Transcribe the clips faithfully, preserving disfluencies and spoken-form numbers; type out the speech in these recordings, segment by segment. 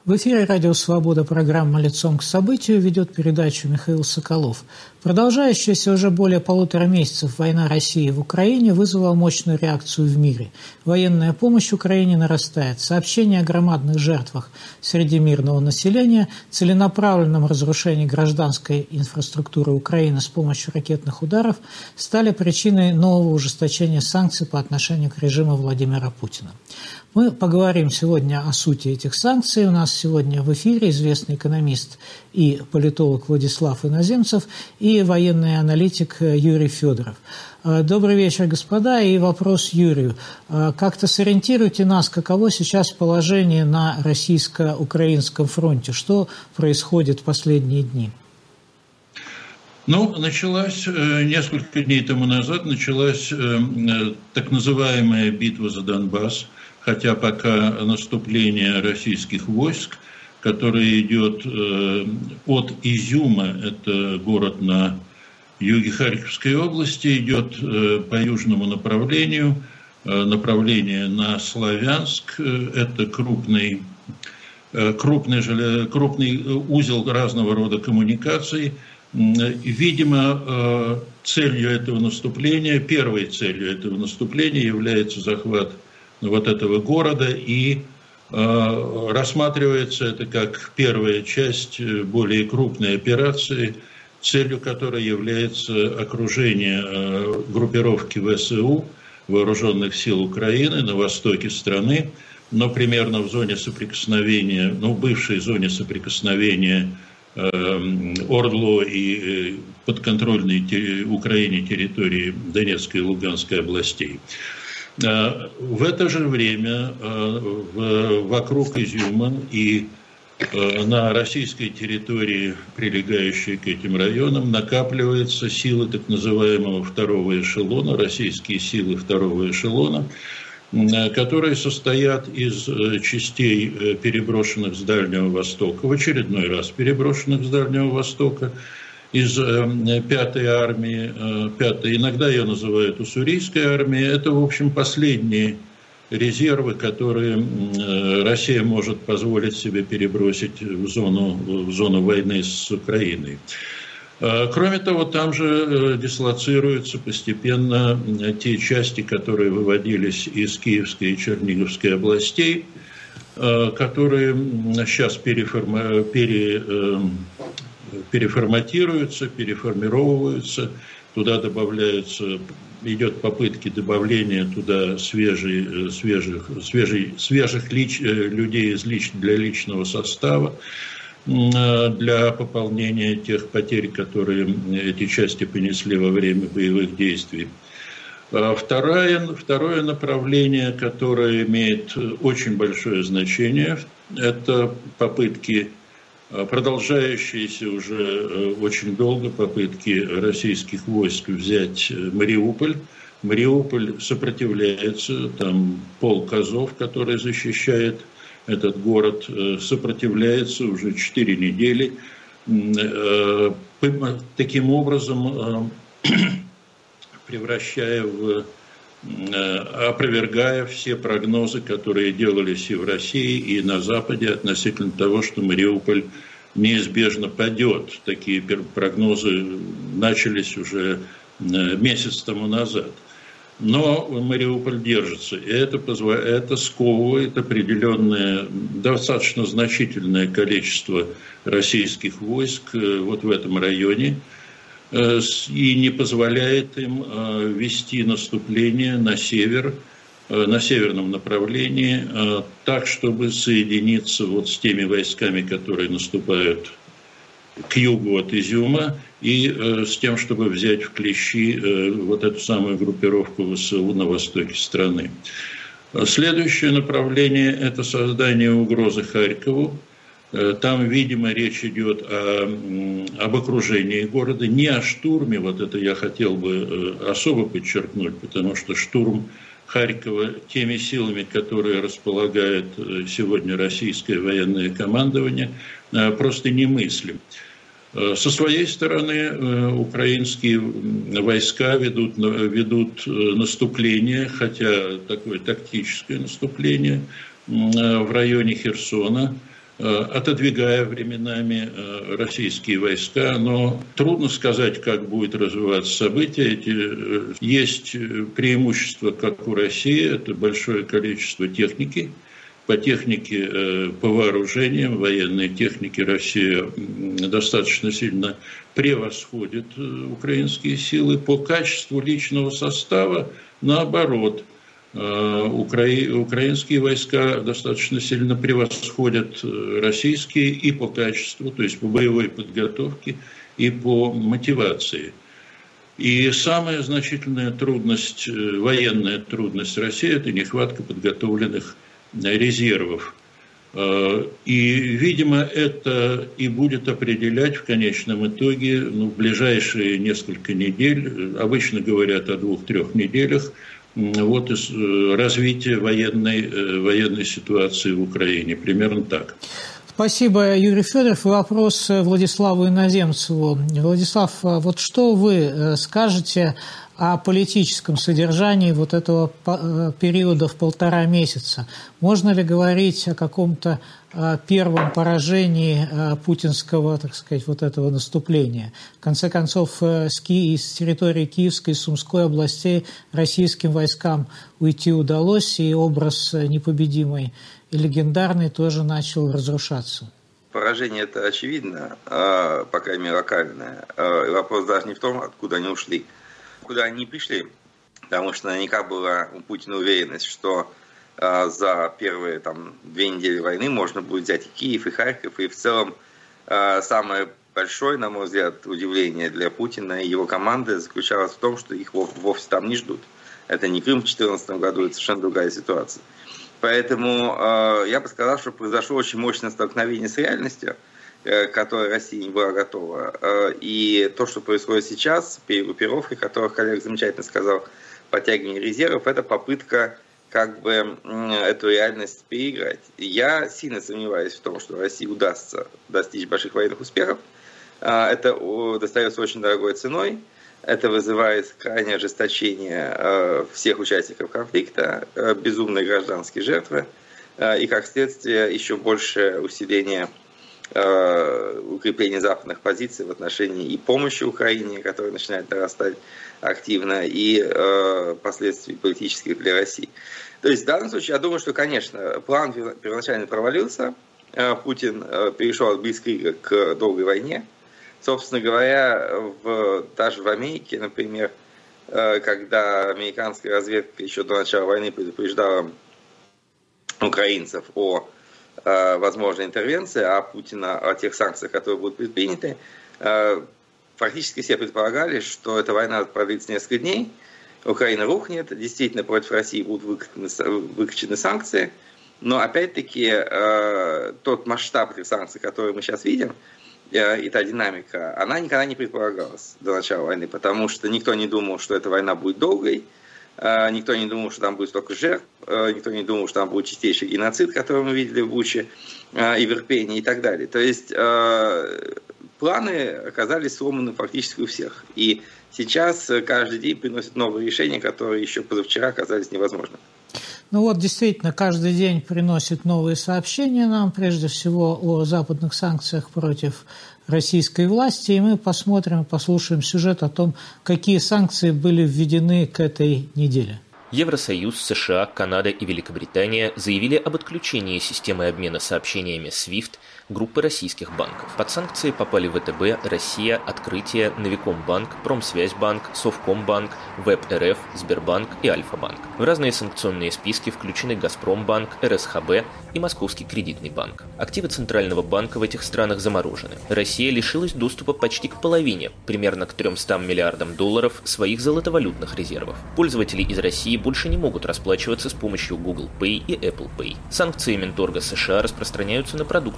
В эфире «Радио Свобода», программа «Лицом к событию», ведет передачу Михаил Соколов. Продолжающаяся уже более полутора месяцев война России в Украине вызвала мощную реакцию в мире. Военная помощь Украине нарастает. Сообщения о громадных жертвах среди мирного населения, целенаправленном разрушении гражданской инфраструктуры Украины с помощью ракетных ударов стали причиной нового ужесточения санкций по отношению к режиму Владимира Путина. Мы поговорим сегодня о сути этих санкций. У нас сегодня в эфире известный экономист и политолог Владислав Иноземцев и военный аналитик Юрий Федоров. Добрый вечер, господа. И вопрос Юрию. Как-то сориентируйте нас, каково сейчас положение на российско-украинском фронте? Что происходит в последние дни? Ну, началась, несколько дней тому назад, началась так называемая битва за Донбасс. Хотя пока наступление российских войск, которое идет э, от Изюма, это город на юге Харьковской области, идет э, по южному направлению, э, направление на Славянск, э, это крупный, э, крупный, крупный узел разного рода коммуникаций. Видимо, э, целью этого наступления, первой целью этого наступления является захват вот этого города, и э, рассматривается это как первая часть более крупной операции, целью которой является окружение э, группировки ВСУ, Вооруженных сил Украины, на востоке страны, но примерно в зоне соприкосновения, ну, в бывшей зоне соприкосновения э, ОРДЛО и э, подконтрольной те, Украине территории Донецкой и Луганской областей. В это же время вокруг Изюма и на российской территории, прилегающей к этим районам, накапливаются силы так называемого второго эшелона, российские силы второго эшелона, которые состоят из частей, переброшенных с Дальнего Востока, в очередной раз переброшенных с Дальнего Востока, из пятой армии, пятой, иногда ее называют уссурийской армией. Это, в общем, последние резервы, которые Россия может позволить себе перебросить в зону, в зону войны с Украиной. Кроме того, там же дислоцируются постепенно те части, которые выводились из Киевской и Черниговской областей, которые сейчас переформа... пере... переформатируются, переформировываются, туда добавляются, идет попытки добавления туда свежих, свежих, свежих, свежих лич, людей из лич, для личного состава, для пополнения тех потерь, которые эти части понесли во время боевых действий. Второе, второе направление, которое имеет очень большое значение, это попытки, продолжающиеся уже очень долго попытки российских войск взять Мариуполь. Мариуполь сопротивляется, там полк Азов, который защищает этот город, сопротивляется уже четыре недели. Таким образом, превращая в, опровергая все прогнозы, которые делались и в России, и на Западе относительно того, что Мариуполь неизбежно падет. Такие прогнозы начались уже месяц тому назад. Но Мариуполь держится, и это, позволяет, это сковывает определенное, достаточно значительное количество российских войск вот в этом районе, и не позволяет им вести наступление на север, на северном направлении, так, чтобы соединиться вот с теми войсками, которые наступают к югу от Изюма, и с тем, чтобы взять в клещи вот эту самую группировку ВСУ на востоке страны. Следующее направление – это создание угрозы Харькову. Там, видимо, речь идет о, об окружении города, не о штурме, вот это я хотел бы особо подчеркнуть, потому что штурм Харькова теми силами, которые располагает сегодня российское военное командование, просто немыслим. Со своей стороны украинские войска ведут, ведут наступление, хотя такое тактическое наступление в районе Херсона. отодвигая временами российские войска. Но трудно сказать, как будет развиваться события. Эти, есть преимущество, как у России, это большое количество техники. По технике, по вооружениям, военной технике Россия достаточно сильно превосходит украинские силы. По качеству личного состава, наоборот, укра... украинские войска достаточно сильно превосходят российские и по качеству, то есть по боевой подготовке и по мотивации. И самая значительная трудность, военная трудность России – это нехватка подготовленных резервов. И, видимо, это и будет определять в конечном итоге, ну, в ближайшие несколько недель, обычно говорят о двух-трех неделях, вот развитие военной, военной ситуации в Украине. Примерно так. Спасибо, Юрий Федоров. Вопрос Владиславу Иноземцеву. Владислав, вот что вы скажете о политическом содержании вот этого периода в полтора месяца? Можно ли говорить о каком-то первом поражении путинского, так сказать, вот этого наступления? В конце концов, с, Ки... с территории Киевской и Сумской областей российским войскам уйти удалось, и образ непобедимой и легендарный тоже начал разрушаться. Поражение это очевидно, по крайней мере локальное. Вопрос даже не в том, откуда они ушли, куда они пришли, потому что наверняка была у Путина уверенность, что за первые там, две недели войны можно будет взять и Киев, и Харьков, и в целом самое большое, на мой взгляд, удивление для Путина и его команды заключалось в том, что их вовсе там не ждут. Это не Крым в две тысячи четырнадцатом году, это совершенно другая ситуация. Поэтому э, я бы сказал, что произошло очень мощное столкновение с реальностью, э, к которой Россия не была готова. Э, и то, что происходит сейчас, перегруппировки, о которых коллега замечательно сказал, подтягивание резервов, это попытка как бы э, эту реальность переиграть. И я сильно сомневаюсь в том, что России удастся достичь больших военных успехов. Э, это достается очень дорогой ценой. Это вызывает крайнее ожесточение э, всех участников конфликта, э, безумные гражданские жертвы э, и, как следствие, еще большее усиление э, укрепления западных позиций в отношении и помощи Украине, которая начинает нарастать активно, и э, последствий политических для России. То есть в данном случае я думаю, что, конечно, план первоначально провалился, э, Путин э, перешел от блицкрига к долгой войне. Собственно говоря, в, даже в Америке, например, когда американская разведка еще до начала войны предупреждала украинцев о возможной интервенции, а Путина о тех санкциях, которые будут предприняты, практически все предполагали, что эта война продлится несколько дней, Украина рухнет, действительно против России будут выкачаны санкции, но опять-таки тот масштаб этих санкций, который мы сейчас видим, и та динамика, она никогда не предполагалась до начала войны, потому что никто не думал, что эта война будет долгой, никто не думал, что там будет столько жертв, никто не думал, что там будет чистейший геноцид, который мы видели в Буче и в Ирпене и так далее. То есть планы оказались сломаны фактически у всех. И сейчас каждый день приносит новые решения, которые еще позавчера оказались невозможными. Ну вот, действительно, каждый день приносит новые сообщения нам, прежде всего о западных санкциях против российской власти, и мы посмотрим, послушаем сюжет о том, какие санкции были введены к этой неделе. Евросоюз, США, Канада и Великобритания заявили об отключении системы обмена сообщениями свифт группы российских банков. Под санкции попали ВТБ, Россия, Открытие, Новикомбанк, Промсвязьбанк, Совкомбанк, ВЭБ-РФ, Сбербанк и Альфа-банк. В разные санкционные списки включены Газпромбанк, РСХБ и Московский кредитный банк. Активы Центрального банка в этих странах заморожены. Россия лишилась доступа почти к половине, примерно к трёмстам миллиардам долларов, своих золотовалютных резервов. Пользователи из России больше не могут расплачиваться с помощью Google Pay и Apple Pay. Санкции Минторга США распространяются на продукцию двойного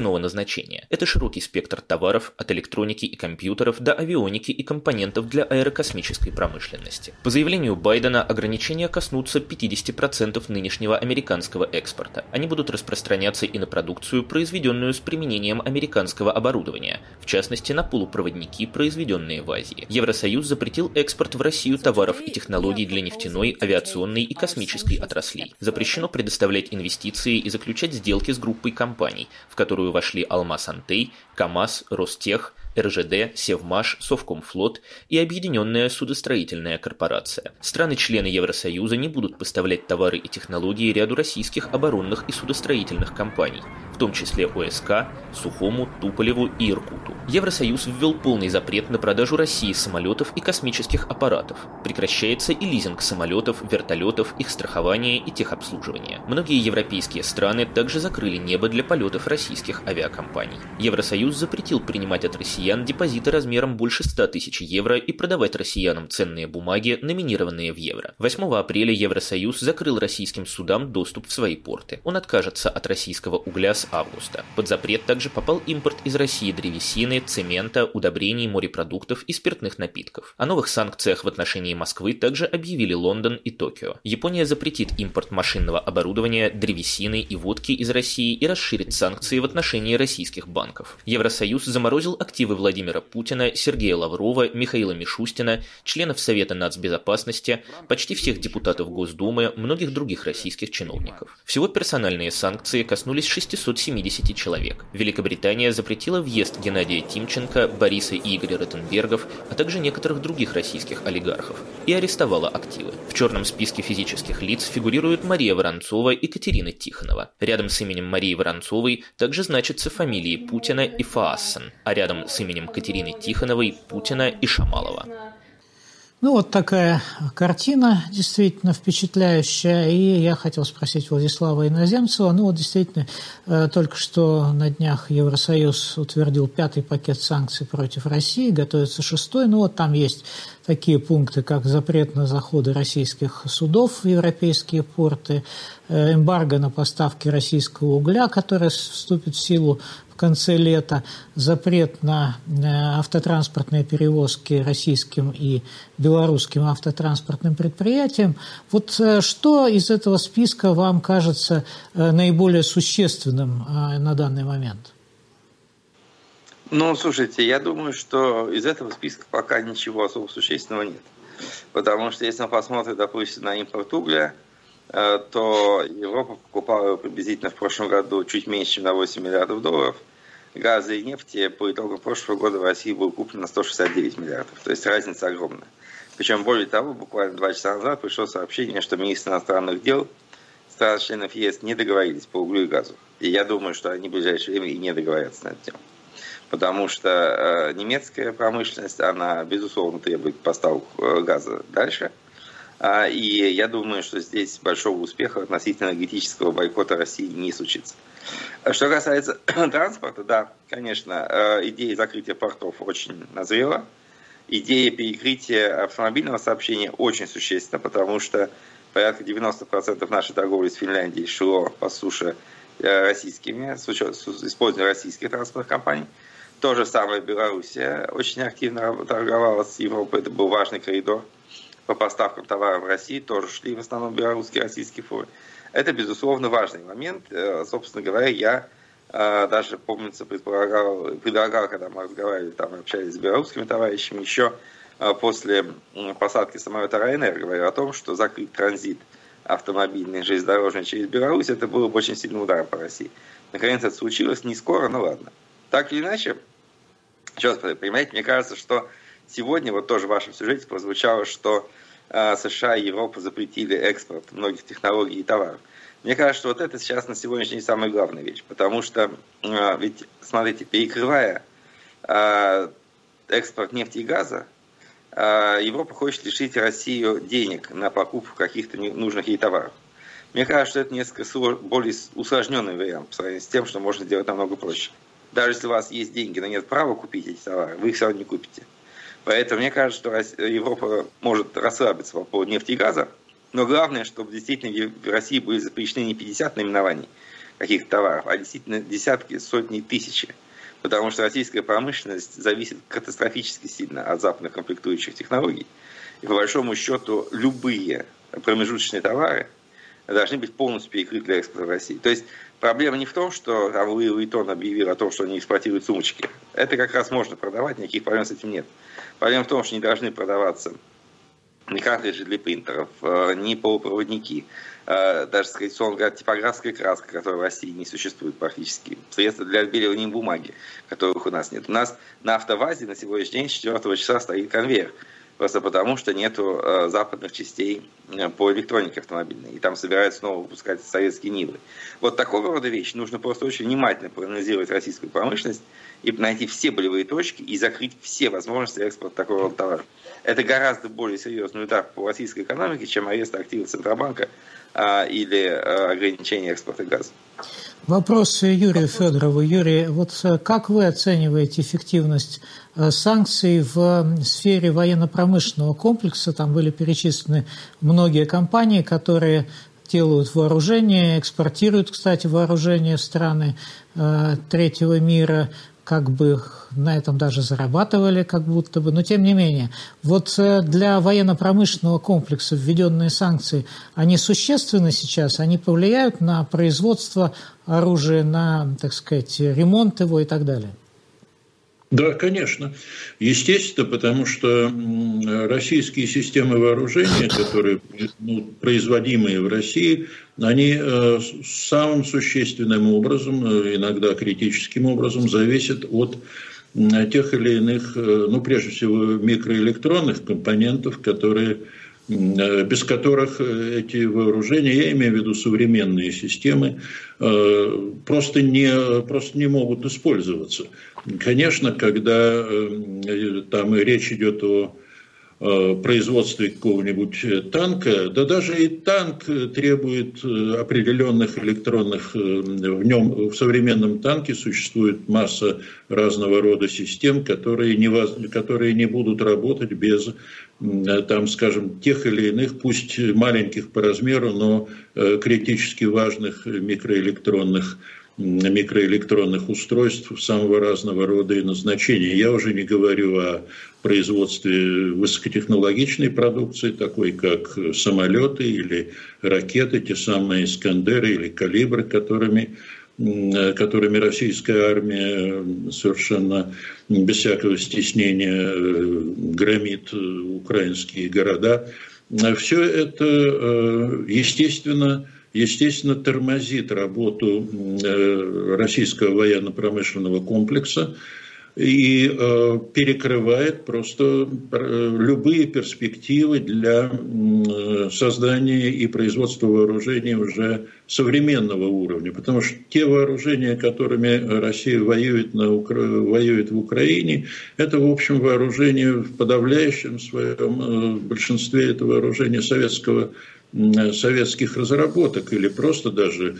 двойного назначения. Это широкий спектр товаров от электроники и компьютеров до авионики и компонентов для аэрокосмической промышленности. По заявлению Байдена, ограничения коснутся пятьдесят процентов нынешнего американского экспорта. Они будут распространяться и на продукцию, произведенную с применением американского оборудования, в частности на полупроводники, произведенные в Азии. Евросоюз запретил экспорт в Россию товаров и технологий для нефтяной, авиационной и космической отраслей. Запрещено предоставлять инвестиции и заключать сделки с группой компаний, в которую вошли Алмаз-Антей, КАМАЗ, Ростех, эр жэ дэ, Севмаш, Совкомфлот и Объединенная судостроительная корпорация. Страны-члены Евросоюза не будут поставлять товары и технологии ряду российских оборонных и судостроительных компаний, в том числе о эс ка, Сухому, Туполеву и Иркуту. Евросоюз ввел полный запрет на продажу России самолетов и космических аппаратов. Прекращается и лизинг самолетов, вертолетов, их страхование и техобслуживание. Многие европейские страны также закрыли небо для полетов российских авиакомпаний. Евросоюз запретил принимать от России депозиты размером больше ста тысяч евро и продавать россиянам ценные бумаги, номинированные в евро. восьмого апреля Евросоюз закрыл российским судам доступ в свои порты. Он откажется от российского угля с августа. Под запрет также попал импорт из России древесины, цемента, удобрений, морепродуктов и спиртных напитков. О новых санкциях в отношении Москвы также объявили Лондон и Токио. Япония запретит импорт машинного оборудования, древесины и водки из России и расширит санкции в отношении российских банков. Евросоюз заморозил активы Владимира Путина, Сергея Лаврова, Михаила Мишустина, членов Совета нацбезопасности, почти всех депутатов Госдумы, многих других российских чиновников. Всего персональные санкции коснулись шестисот семидесяти человек. Великобритания запретила въезд Геннадия Тимченко, Бориса и Игоря Ротенбергов, а также некоторых других российских олигархов, и арестовала активы. В черном списке физических лиц фигурируют Мария Воронцова и Катерина Тихонова. Рядом с именем Марии Воронцовой также значатся фамилии Путина и Фаассен, а рядом с именем Катерины Тихоновой, Путина и Шамалова. Ну, вот такая картина действительно впечатляющая. И я хотел спросить Владислава Иноземцева. Ну, вот действительно, только что на днях Евросоюз утвердил пятый пакет санкций против России, готовится шестой. Ну, вот там есть такие пункты, как запрет на заходы российских судов в европейские порты, эмбарго на поставки российского угля, которое вступит в силу в конце лета, запрет на автотранспортные перевозки российским и белорусским автотранспортным предприятиям. Вот что из этого списка вам кажется наиболее существенным на данный момент? Ну, слушайте, я думаю, что из этого списка пока ничего особо существенного нет. Потому что если мы посмотрим, допустим, на импорт угля, то Европа покупала приблизительно в прошлом году чуть меньше, чем на восемь миллиардов долларов. Газа и нефти по итогам прошлого года в России было куплено на сто шестьдесят девять миллиардов. То есть разница огромная. Причем, более того, буквально два часа назад пришло сообщение, что министры иностранных дел стран-членов ЕС не договорились по углю и газу. И я думаю, что они в ближайшее время и не договорятся на эту тему. Потому что э, немецкая промышленность, она, безусловно, требует поставок э, газа дальше. А, и я думаю, что здесь большого успеха относительно энергетического бойкота России не случится. Что касается транспорта, да, конечно, э, идея закрытия портов очень назрела. Идея перекрытия автомобильного сообщения очень существенна, потому что порядка девяносто процентов нашей торговли с Финляндией шло по суше э, российскими, с, учет, с использованием российских транспортных компаний. То же самое Белоруссия очень активно торговала с Европой, это был важный коридор по поставкам товаров в России, тоже шли в основном белорусские и российские фуры. Это, безусловно, важный момент. Собственно говоря, я даже, помнится, предполагал, предлагал, когда мы разговаривали, там, общались с белорусскими товарищами, еще после посадки самолета Ryanair, говорил о том, что закрыть транзит автомобильный, железнодорожный через Беларусь, это было бы очень сильным ударом по России. Наконец, это случилось, не скоро, но ладно. Так или иначе, черт подери, понимаете, мне кажется, что сегодня, вот тоже в вашем сюжете прозвучало, что э, США и Европа запретили экспорт многих технологий и товаров. Мне кажется, что вот это сейчас на сегодняшний день самая главная вещь, потому что, э, ведь, смотрите, перекрывая э, экспорт нефти и газа, э, Европа хочет лишить Россию денег на покупку каких-то нужных ей товаров. Мне кажется, что это несколько более усложненный вариант по сравнению с тем, что можно сделать намного проще. Даже если у вас есть деньги, но нет права купить эти товары, вы их все равно не купите. Поэтому мне кажется, что Европа может расслабиться по поводу нефти и газа, но главное, чтобы действительно в России были запрещены не пятьдесят наименований каких-то товаров, а действительно десятки, сотни, тысячи. Потому что российская промышленность зависит катастрофически сильно от западных комплектующих технологий. И по большому счету любые промежуточные товары должны быть полностью перекрыты для экспорта в России. То есть проблема не в том, что там Луи Vuitton объявил о том, что они экспортируют сумочки. Это как раз можно продавать, никаких проблем с этим нет. Проблема в том, что не должны продаваться ни картриджи для принтеров, ни полупроводники, даже, сказать, сон, типографская краска, которая в России не существует практически, средства для отбеливания бумаги, которых у нас нет. У нас на АвтоВАЗе на сегодняшний день с четвёртого числа стоит конвейер, просто потому что нету западных частей по электронике автомобильной, и там собираются снова выпускать советские Нивы. Вот такого рода вещи нужно просто очень внимательно проанализировать российскую промышленность и найти все болевые точки и закрыть все возможности экспорта такого рода товаров. Это гораздо более серьезный удар по российской экономике, чем арест активов Центробанка а, или а, ограничение экспорта газа. Вопрос Юрию Федорову. Юрий, вот как вы оцениваете эффективность санкций в сфере военно-промышленного комплекса? Там были перечислены многие компании, которые делают вооружение, экспортируют, кстати, вооружение в страны э, третьего мира, как бы на этом даже зарабатывали, как будто бы, но тем не менее. Вот для военно-промышленного комплекса введенные санкции, они существенны сейчас, они повлияют на производство оружия, на, так сказать, ремонт его и так далее? Да, конечно. Естественно, потому что российские системы вооружения, которые ну, производимые в России, они э, самым существенным образом, иногда критическим образом, зависят от э, тех или иных, э, ну, прежде всего, микроэлектронных компонентов, которые, э, без которых эти вооружения, я имею в виду современные системы, э, просто, не, просто не могут использоваться. Конечно, когда э, там речь идет о э, производстве какого-нибудь танка, да даже и танк требует определенных электронных, э, в нем, в современном танке существует масса разного рода систем, которые не, воз, которые не будут работать без, э, там, скажем, тех или иных, пусть маленьких по размеру, но э, критически важных микроэлектронных микроэлектронных устройств самого разного рода и назначения. Я уже не говорю о производстве высокотехнологичной продукции, такой как самолеты или ракеты, те самые «Искандеры» или «Калибры», которыми, которыми российская армия совершенно без всякого стеснения громит украинские города. Все это, естественно, естественно, тормозит работу российского военно-промышленного комплекса и перекрывает просто любые перспективы для создания и производства вооружений уже современного уровня. Потому что те вооружения, которыми Россия воюет, на Укра... воюет в Украине, это, в общем, вооружение в подавляющем своем большинстве, это вооружение советского советских разработок или просто даже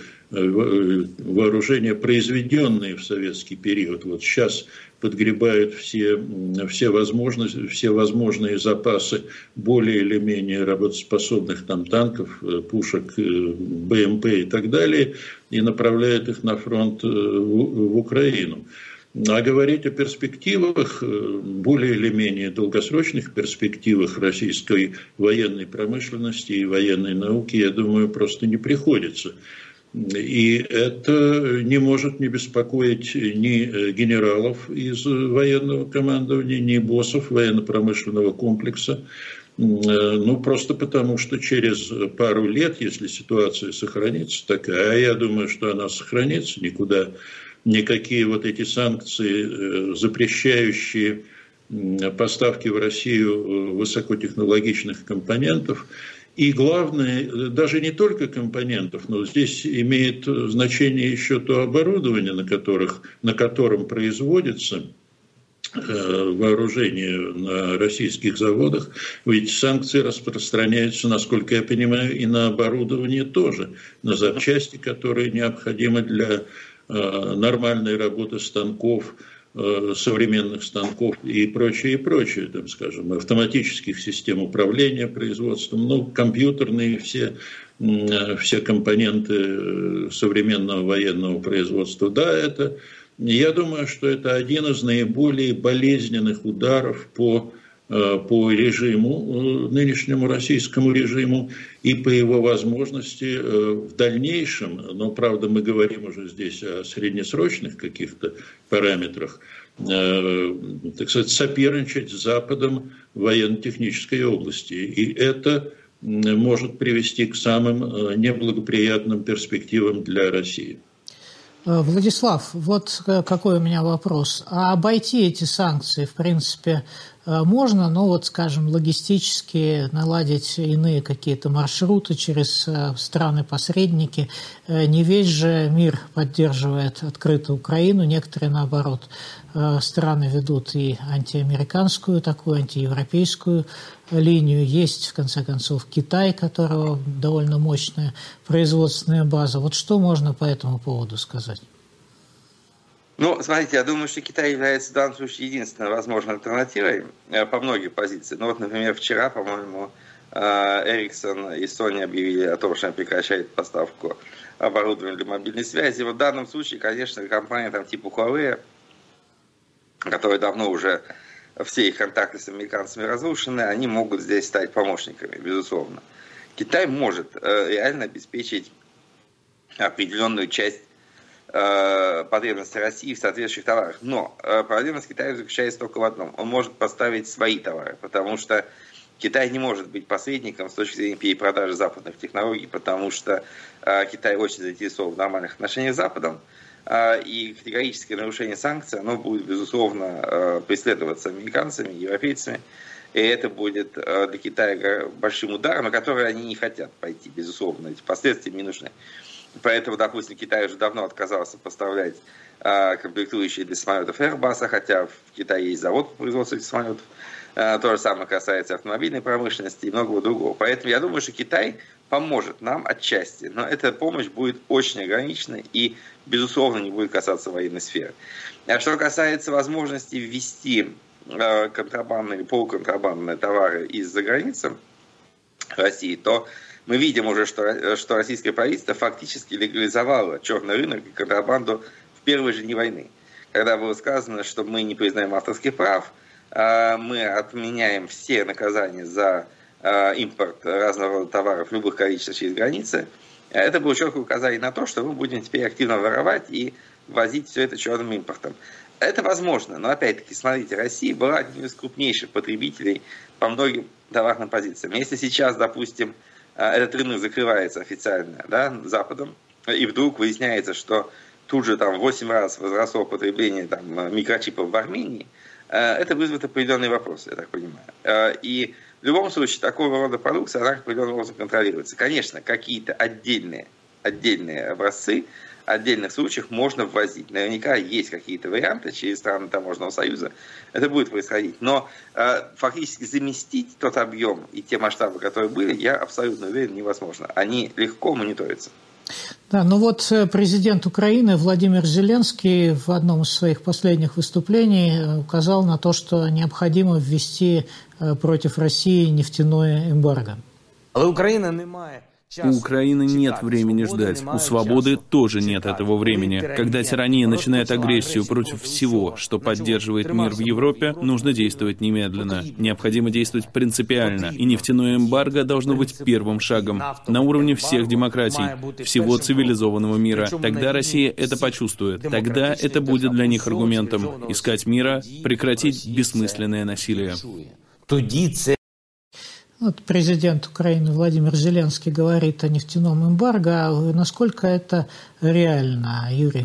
вооружения, произведенные в советский период. Вот сейчас подгребают все, все, возможности, все возможные запасы более или менее работоспособных там танков, пушек, БМП и так далее, и направляют их на фронт в, в Украину. А говорить о перспективах, более или менее долгосрочных перспективах российской военной промышленности и военной науки, я думаю, просто не приходится. И это не может не беспокоить ни генералов из военного командования, ни боссов военно-промышленного комплекса. Ну, просто потому, что через пару лет, если ситуация сохранится такая, а я думаю, что она сохранится, никуда никакие вот эти санкции, запрещающие поставки в Россию высокотехнологичных компонентов, и главное, даже не только компонентов, но здесь имеет значение еще то оборудование, на, которых, на котором производится вооружение на российских заводах, ведь санкции распространяются, насколько я понимаю, и на оборудование тоже, на запчасти, которые необходимы для нормальной работы станков, современных станков и прочее, и прочее, там, скажем, автоматических систем управления производством, ну, компьютерные все все компоненты современного военного производства. Да, это, я думаю, что это один из наиболее болезненных ударов по, по режиму, нынешнему российскому режиму, и по его возможности в дальнейшем, но, правда, мы говорим уже здесь о среднесрочных каких-то параметрах, так сказать, соперничать с Западом в военно-технической области. И это может привести к самым неблагоприятным перспективам для России. Владислав, вот какой у меня вопрос. А обойти эти санкции, в принципе, можно, но вот, скажем, логистически наладить иные какие-то маршруты через страны-посредники. Не весь же мир поддерживает открыто Украину, некоторые, наоборот, страны ведут и антиамериканскую, такую антиевропейскую линию. Есть, в конце концов, Китай, у которого довольно мощная производственная база. Вот что можно по этому поводу сказать? Ну, смотрите, я думаю, что Китай является в данном случае единственной возможной альтернативой по многим позициям. Ну вот, например, вчера, по-моему, Ericsson и Sony объявили о том, что они прекращают поставку оборудования для мобильной связи. Вот в данном случае, конечно, компания там типа Huawei, которые давно уже все их контакты с американцами разрушены, они могут здесь стать помощниками, безусловно. Китай может реально обеспечить определенную часть потребности России в соответствующих товарах. Но проблема с Китаем заключается только в одном. Он может поставить свои товары, потому что Китай не может быть посредником с точки зрения перепродажи западных технологий, потому что Китай очень заинтересован в нормальных отношениях с Западом, и категорическое нарушение санкций, оно будет, безусловно, преследоваться американцами, европейцами, и это будет для Китая большим ударом, на который они не хотят пойти, безусловно, эти последствия не нужны. Поэтому, допустим, Китай уже давно отказался поставлять э, комплектующие для самолетов Airbus, хотя в Китае есть завод по производству этих самолетов. Э, то же самое касается автомобильной промышленности и многого другого. Поэтому я думаю, что Китай поможет нам отчасти, но эта помощь будет очень ограничена и, безусловно, не будет касаться военной сферы. А что касается возможности ввести э, контрабандные или полуконтрабандные товары из-за границы России, то мы видим уже, что, что российское правительство фактически легализовало черный рынок и контрабанду в первые же дни войны. Когда было сказано, что мы не признаем авторских прав, мы отменяем все наказания за импорт разного рода товаров в любых количествах через границы, это было четкое указание на то, что мы будем теперь активно воровать и возить все это черным импортом. Это возможно, но опять-таки, смотрите, Россия была одним из крупнейших потребителей по многим товарным позициям. Если сейчас, допустим, этот рынок закрывается официально, да, Западом, и вдруг выясняется, что тут же там восемь раз возросло потребление там, микрочипов в Армении, это вызовет определенные вопросы, я так понимаю. И в любом случае такого рода продукция, она определенным образом контролируется. Конечно, какие-то отдельные, отдельные образцы, отдельных случаях можно ввозить. Наверняка есть какие-то варианты через страны Таможенного союза. Это будет происходить. Но э, фактически заместить тот объем и те масштабы, которые были, я абсолютно уверен, невозможно. Они легко мониторятся. Да, ну вот президент Украины Владимир Зеленский в одном из своих последних выступлений указал на то, что необходимо ввести против России нефтяное эмбарго. Але Украина не має. У Украины нет времени ждать, у свободы тоже нет этого времени. Когда тирания начинает агрессию против всего, что поддерживает мир в Европе, нужно действовать немедленно. Необходимо действовать принципиально, и нефтяное эмбарго должно быть первым шагом на уровне всех демократий, всего цивилизованного мира. Тогда Россия это почувствует, тогда это будет для них аргументом искать мира, прекратить бессмысленное насилие. Вот президент Украины Владимир Зеленский говорит о нефтяном эмбарго. А насколько это реально, Юрий?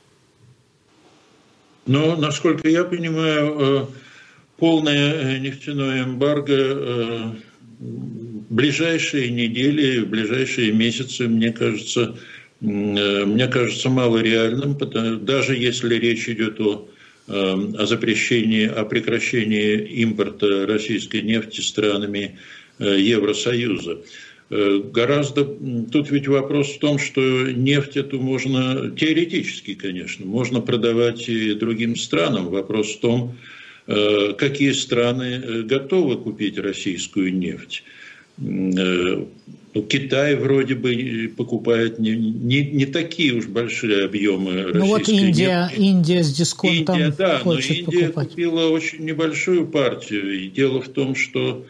Ну, насколько я понимаю, полное нефтяное эмбарго в ближайшие недели, в ближайшие месяцы, мне кажется, мне кажется малореальным, даже если речь идет о о запрещении, о прекращении импорта российской нефти странами Евросоюза. Гораздо... Тут ведь вопрос в том, что нефть эту можно, теоретически, конечно, можно продавать и другим странам. Вопрос в том, какие страны готовы купить российскую нефть. Ну, Китай вроде бы покупает не, не, не такие уж большие объемы российской нефти. Ну вот Индия, нефти. Индия с дисконтом Индия, да, хочет но Индия покупать. купила очень небольшую партию. И дело в том, что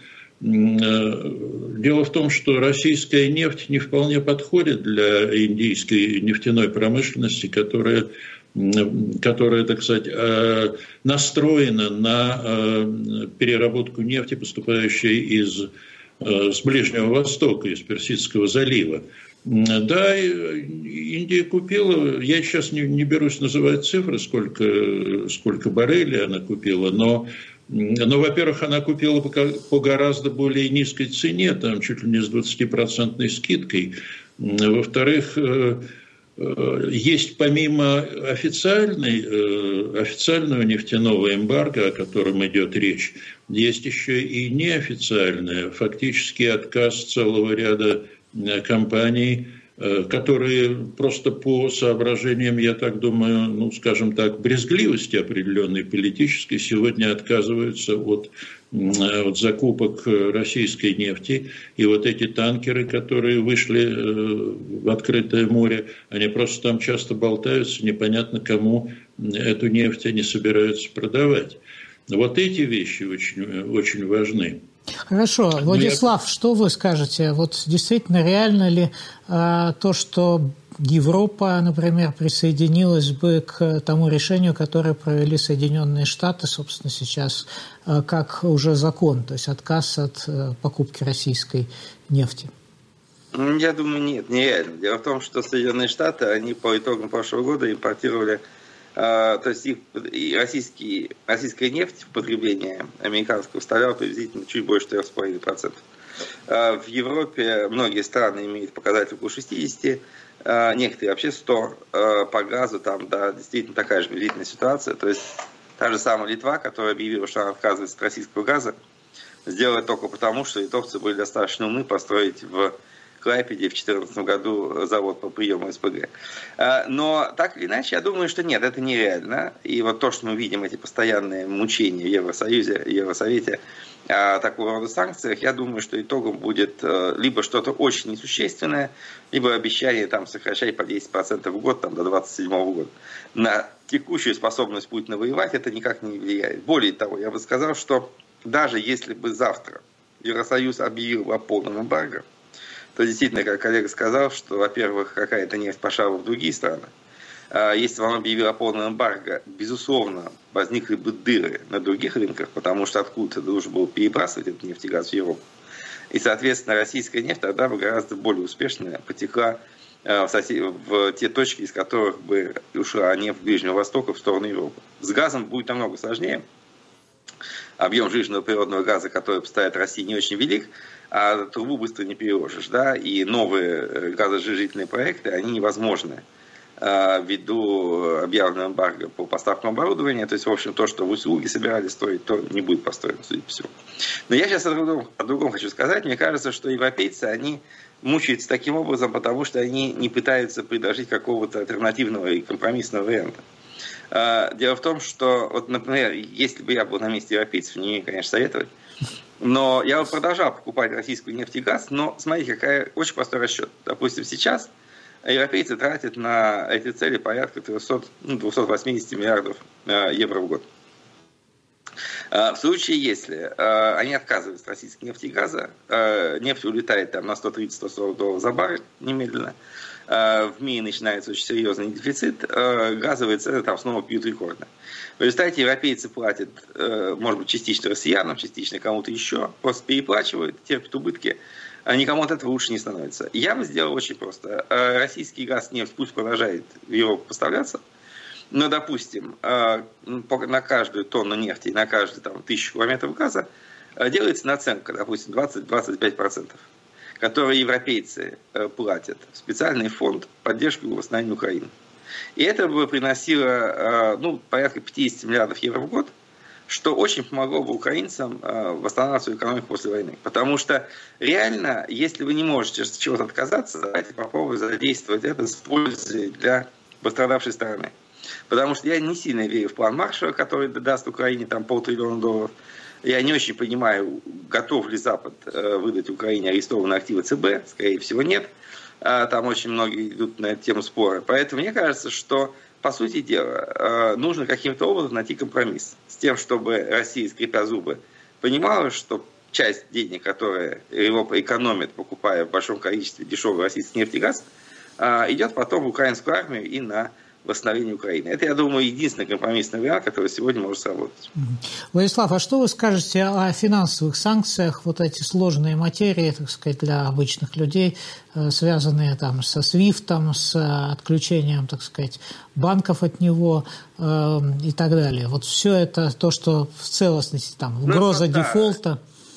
дело в том, что российская нефть не вполне подходит для индийской нефтяной промышленности, которая, которая, так сказать, настроена на переработку нефти, поступающей из с Ближнего Востока, из Персидского залива. Да, Индия купила, я сейчас не, не берусь называть цифры, сколько, сколько баррелей она купила, но, но, во-первых, она купила по, по гораздо более низкой цене, там чуть ли не с двадцатипроцентной скидкой. Во-вторых, есть помимо официальной, официального нефтяного эмбарго, о котором идет речь, есть еще и неофициальное, фактически отказ целого ряда компаний, которые просто по соображениям, я так думаю, ну, скажем так, брезгливости определенной политической, сегодня отказываются от, от закупок российской нефти. И вот эти танкеры, которые вышли в открытое море, они просто там часто болтаются, непонятно кому эту нефть они собираются продавать. Вот эти вещи очень, очень важны. Хорошо. Владислав, я... что вы скажете? Вот действительно реально ли а, то, что Европа, например, присоединилась бы к тому решению, которое провели Соединенные Штаты, собственно, сейчас а, как уже закон, то есть отказ от а, покупки российской нефти? Я думаю, нет, нереально. Дело в том, что Соединенные Штаты, они по итогам прошлого года импортировали, то есть их, и российский, российская нефть в потреблении американского составляла приблизительно чуть больше трех с половиной процентов. В Европе многие страны имеют показатель около шестидесяти, некоторые вообще сто. По газу там, да, действительно такая же приблизительная ситуация. То есть та же самая Литва, которая объявила, что она отказывается от российского газа, сделала только потому, что литовцы были достаточно умны построить в Клайпеде в две тысячи четырнадцатом году завод по приему СПГ. Но так или иначе, я думаю, что нет, это нереально. И вот то, что мы видим, эти постоянные мучения в Евросоюзе, в Евросовете о такого рода санкциях, я думаю, что итогом будет либо что-то очень несущественное, либо обещание там сокращать по десять процентов в год там, до двадцать седьмого года. На текущую способность Путина воевать это никак не влияет. Более того, я бы сказал, что даже если бы завтра Евросоюз объявил о полном эмбарго, то действительно, как коллега сказал, что, во-первых, какая-то нефть пошла бы в другие страны. Если бы он объявил о полном эмбарго, безусловно, возникли бы дыры на других рынках, потому что откуда-то нужно было перебрасывать этот нефть и газ в Европу. И, соответственно, российская нефть тогда бы гораздо более успешно потекла в, сосед... в те точки, из которых бы ушла нефть Ближнего Востока в сторону Европы. С газом будет намного сложнее. Объем жиженного природного газа, который поставит России, не очень велик, а трубу быстро не переложишь, да, и новые газосжижительные проекты, они невозможны ввиду объявленного эмбарго по поставкам оборудования, то есть, в общем, то, что в услуги собирались строить, то не будет построено, судя по всему. Но я сейчас о другом, о другом хочу сказать. Мне кажется, что европейцы, они мучаются таким образом, потому что они не пытаются предложить какого-то альтернативного и компромиссного варианта. Дело в том, что, вот, например, если бы я был на месте европейцев, не, конечно, советовать, но я бы продолжал покупать российскую нефть и газ, но смотрите, какая очень простой расчет. Допустим, сейчас европейцы тратят на эти цели порядка триста, ну, двести восемьдесят миллиардов евро в год. В случае, если они отказываются от российской нефти и газа, нефть улетает там на сто тридцать - сто сорок долларов за баррель немедленно, в мире начинается очень серьезный дефицит, газовые цены там снова бьют рекордно. В результате европейцы платят, может быть, частично россиянам, частично кому-то еще, просто переплачивают, терпят убытки, а никому от этого лучше не становится. Я бы сделал очень просто. Российский газ, нефть пусть продолжает в Европу поставляться, но, допустим, на каждую тонну нефти и на каждую там, тысячу километров газа делается наценка, допустим, двадцать - двадцать пять процентов. Которые европейцы платят в специальный фонд поддержки и восстановления Украины. И это бы приносило ну, порядка пятьдесят миллиардов евро в год, что очень помогло бы украинцам восстанавливать свою экономику после войны. Потому что реально, если вы не можете от чего-то отказаться, давайте попробуем задействовать это с пользой для пострадавшей стороны. Потому что я не сильно верю в план Маршалла, который даст Украине там полтриллиона долларов. Я не очень понимаю, готов ли Запад выдать Украине арестованные активы ЦБ. Скорее всего, нет. Там очень многие идут на эту тему споры. Поэтому мне кажется, что, по сути дела, нужно каким-то образом найти компромисс с тем, чтобы Россия, скрипя зубы, понимала, что часть денег, которые Европа экономит, покупая в большом количестве дешевый российский нефть и газ, идет потом в украинскую армию и на восстановление Украины. Это, я думаю, единственный компромиссный вариант, который сегодня может сработать. Владислав, а что вы скажете о финансовых санкциях, вот эти сложные материи, так сказать, для обычных людей, связанные там со свифтом, с отключением, так сказать, банков от него э, и так далее? Вот все это то, что в целостности, там, угроза ну, да. дефолта.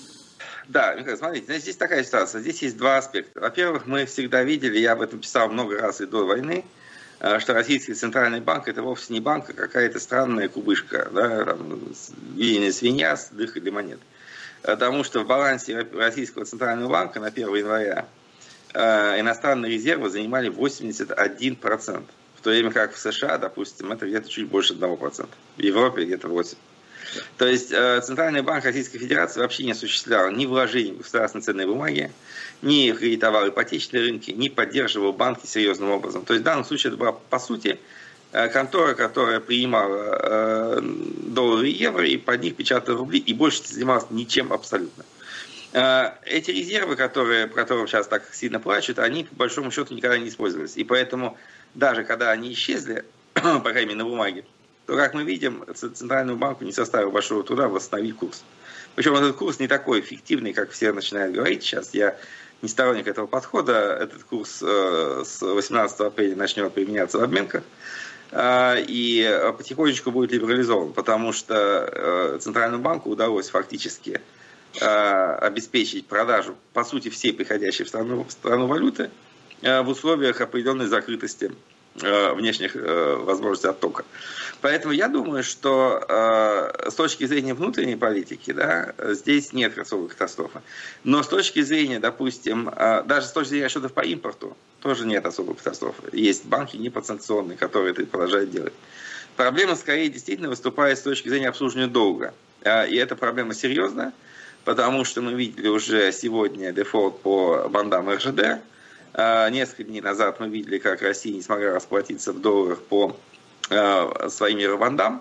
Да, Михаил, смотрите, здесь такая ситуация. Здесь есть два аспекта. Во-первых, мы всегда видели, я об этом писал много раз и до войны, что Российский Центральный банк это вовсе не банк, а какая-то странная кубышка, да, там, веяная свинья с дыркой для монет. Потому что в балансе Российского Центрального банка на первое января э, иностранные резервы занимали восемьдесят один процент. В то время как в США, допустим, это где-то чуть больше одного процента. В Европе где-то восемь процентов. То есть э, Центральный банк Российской Федерации вообще не осуществлял ни вложений в государственные ценные бумаги, ни кредитовал ипотечные рынки, ни поддерживал банки серьезным образом. То есть в данном случае это была, по сути, контора, которая принимала э, доллары и евро, и под них печатала рубли, и больше не занималась ничем абсолютно. Э, эти резервы, которые, по которым сейчас так сильно плачут, они, по большому счету, никогда не использовались. И поэтому, даже когда они исчезли, по крайней мере, на бумаге, то, как мы видим, Центральному банку не составило большого труда восстановить курс. Причем этот курс не такой эффективный, как все начинают говорить сейчас. Я не сторонник этого подхода. Этот курс э, с восемнадцатого апреля начнет применяться в обменках. Э, и потихонечку будет либерализован, потому что э, Центральному банку удалось фактически э, обеспечить продажу, по сути, всей приходящей в страну, в страну валюты э, в условиях определенной закрытости внешних э, возможностей оттока. Поэтому я думаю, что э, с точки зрения внутренней политики, да, здесь нет особой катастрофы. Но с точки зрения, допустим, э, даже с точки зрения расчетов по импорту, тоже нет особой катастрофы. Есть банки неподсанкционные, которые это продолжают делать. Проблема скорее действительно выступает с точки зрения обслуживания долга. Э, и эта проблема серьезная, потому что мы видели уже сегодня дефолт по бандам эр жэ дэ. Несколько дней назад мы видели, как Россия не смогла расплатиться в долларах по э, своим евробандам.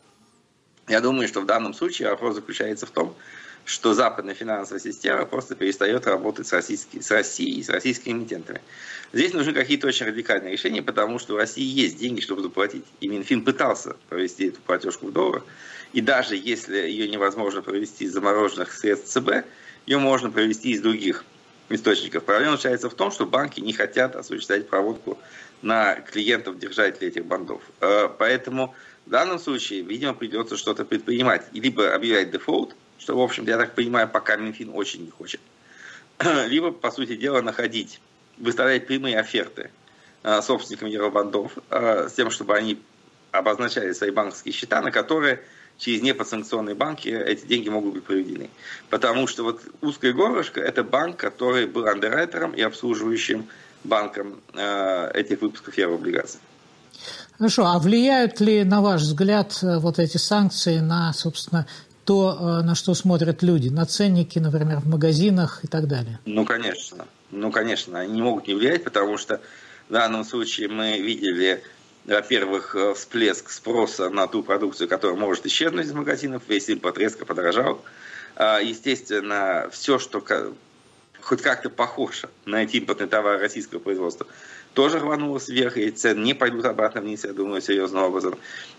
Я думаю, что в данном случае вопрос заключается в том, что западная финансовая система просто перестает работать с, российской, с Россией и с российскими эмитентами. Здесь нужны какие-то очень радикальные решения, потому что у России есть деньги, чтобы заплатить. И Минфин пытался провести эту платежку в долларах. И даже если ее невозможно провести из замороженных средств ЦБ, ее можно провести из других источников. Проблема заключается в том, что банки не хотят осуществлять проводку на клиентов-держателей этих бандов. Поэтому в данном случае, видимо, придется что-то предпринимать. И либо объявлять дефолт, что, в общем, я так понимаю, пока Минфин очень не хочет, либо, по сути дела, находить, выставлять прямые оферты собственникам евробандов с тем, чтобы они обозначали свои банковские счета, на которые через неподсанкционные банки эти деньги могут быть проведены. Потому что вот узкое горлышко – это банк, который был андеррайтером и обслуживающим банком э, этих выпусков еврооблигаций. Хорошо, а влияют ли, на ваш взгляд, вот эти санкции на, собственно, то, на что смотрят люди, на ценники, например, в магазинах и так далее? Ну, конечно. Ну, конечно, они не могут не влиять, потому что в данном случае мы видели, во-первых, всплеск спроса на ту продукцию, которая может исчезнуть из магазинов, весь импорт резко подорожал. Естественно, все, что хоть как-то похоже на эти импортные товары российского производства, тоже рванулось вверх, и цены не пойдут обратно вниз, я думаю, серьезным образом.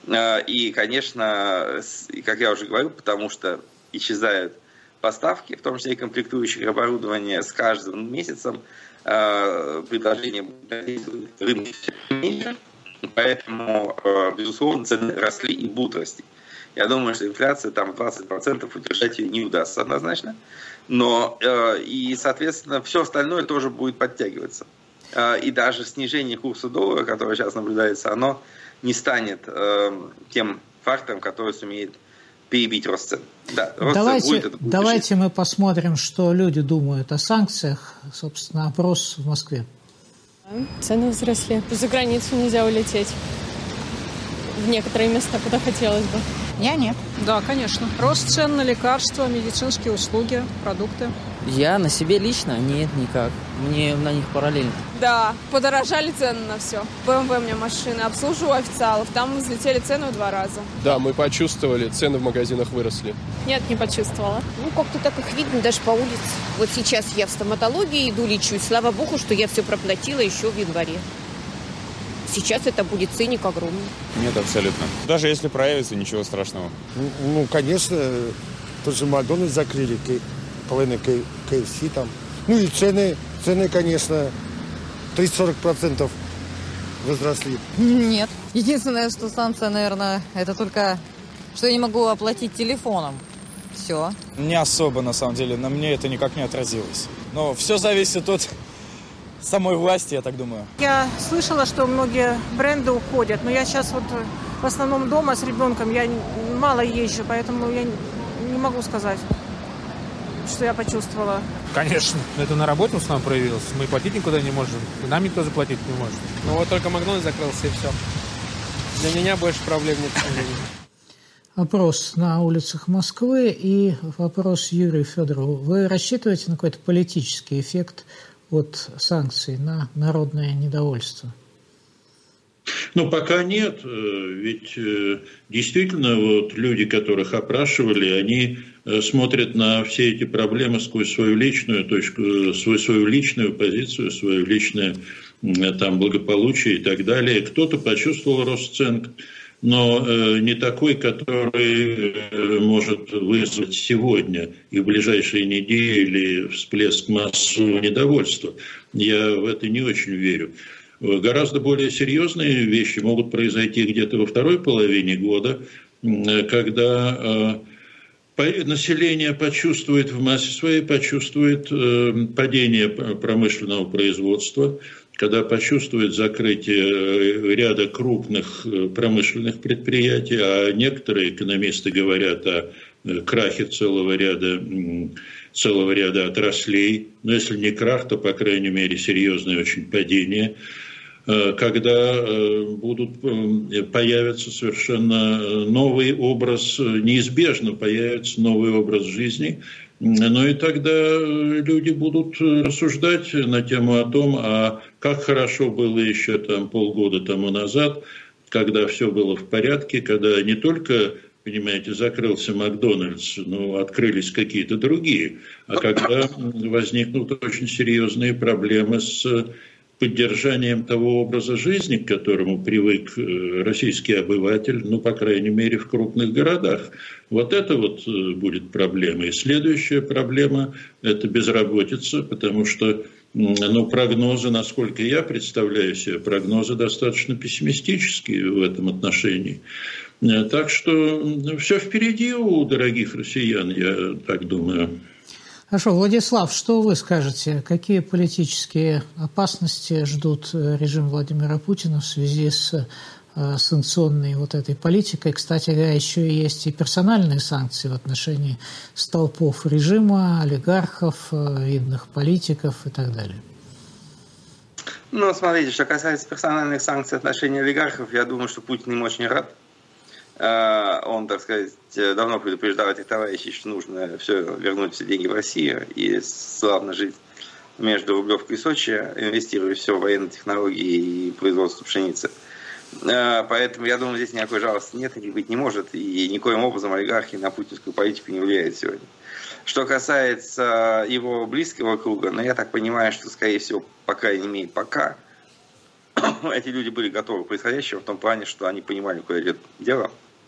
И, конечно, как я уже говорил, потому что исчезают поставки, в том числе и комплектующих оборудования, с каждым месяцем предложение рынка меньше. Поэтому, безусловно, цены росли и будут расти. Я думаю, что инфляция там двадцать процентов удержать ее не удастся однозначно. Но и, соответственно, все остальное тоже будет подтягиваться. И даже снижение курса доллара, которое сейчас наблюдается, оно не станет тем фактором, который сумеет перебить рост цен. Да, рост давайте цен будет, это будет давайте мы посмотрим, что люди думают о санкциях. Собственно, опрос в Москве. Цены возросли. За границу нельзя улететь. в некоторые места, куда хотелось бы. Я нет. Да, конечно. Рост цен на лекарства, медицинские услуги, продукты. Я на себе лично? Нет, никак. Мне на них параллельно. Да, подорожали цены на все. бэ эм вэ у меня машина, обслуживаю официалов, там взлетели цены в два раза. Да, мы почувствовали, цены в магазинах выросли. Нет, не почувствовала. Ну, как-то так их видно даже по улице. Вот сейчас я в стоматологии иду, лечусь. Слава богу, что я все проплатила еще в январе. Сейчас это будет ценник огромный. Нет, абсолютно. Даже если проявится, ничего страшного. Ну, ну конечно, тот же Макдональдс закрыли, половина кей эф си там. Ну и цены, цены, конечно, тридцать-сорок процентов возросли. Нет. Единственное, что санкция, наверное, это только, что я не могу оплатить телефоном. Все. Не особо, на самом деле, на мне это никак не отразилось. Но все зависит от самой власти, я так думаю. Я слышала, что многие бренды уходят, но я сейчас вот в основном дома с ребенком, я мало езжу, поэтому я не могу сказать, что я почувствовала. Конечно. Это на работе в основном проявилось. Мы платить никуда не можем. И нам никто заплатить не может. Ну вот только Макдональдс закрылся, и все. Для меня больше проблем нет. Опрос на улицах Москвы и вопрос Юрию Федорову. Вы рассчитываете на какой-то политический эффект от санкций на народное недовольство? Ну, пока нет, ведь действительно вот люди, которых опрашивали, они смотрят на все эти проблемы сквозь свою личную точку, свою, свою личную позицию, свое личное там, благополучие и так далее. Кто-то почувствовал рост цен, но не такой, который может вызвать сегодня и в ближайшие недели всплеск массового недовольства. Я в это не очень верю. Гораздо более серьезные вещи могут произойти где-то во второй половине года, когда население почувствует в массе своей, почувствует падение промышленного производства, когда почувствует закрытие ряда крупных промышленных предприятий, а некоторые экономисты говорят о крахе целого ряда, целого ряда отраслей, но если не крах, то, по крайней мере, серьезное очень падение, когда будут, появится совершенно новый образ, неизбежно появится новый образ жизни, но и тогда люди будут рассуждать на тему о том, а как хорошо было еще там полгода тому назад, когда все было в порядке, когда не только, понимаете, закрылся Макдональдс, но открылись какие-то другие, а когда возникнут очень серьезные проблемы с поддержанием того образа жизни, к которому привык российский обыватель, ну, по крайней мере, в крупных городах. Вот это вот будет проблема. И следующая проблема – это безработица, потому что, ну, прогнозы, насколько я представляю себе, прогнозы достаточно пессимистические в этом отношении. Так что все впереди у дорогих россиян, я так думаю. Хорошо, Владислав, что вы скажете? Какие политические опасности ждут режим Владимира Путина в связи с санкционной вот этой политикой? Кстати говоря, еще есть и персональные санкции в отношении столпов режима, олигархов, видных политиков и так далее. Ну, смотрите, что касается персональных санкций в отношении олигархов, я думаю, что Путин им очень рад. Он, так сказать, давно предупреждал этих товарищей, что нужно все вернуть все деньги в Россию и славно жить между Рублевкой и Сочи, инвестируя все в военные технологии и производство пшеницы. Поэтому, я думаю, здесь никакой жалости нет и быть не может, и никоим образом олигархи на путинскую политику не влияют сегодня. Что касается его близкого круга, ну, я так понимаю, что, скорее всего, по крайней мере, пока эти люди были готовы к происходящему в том плане, что они понимали, куда идет дело.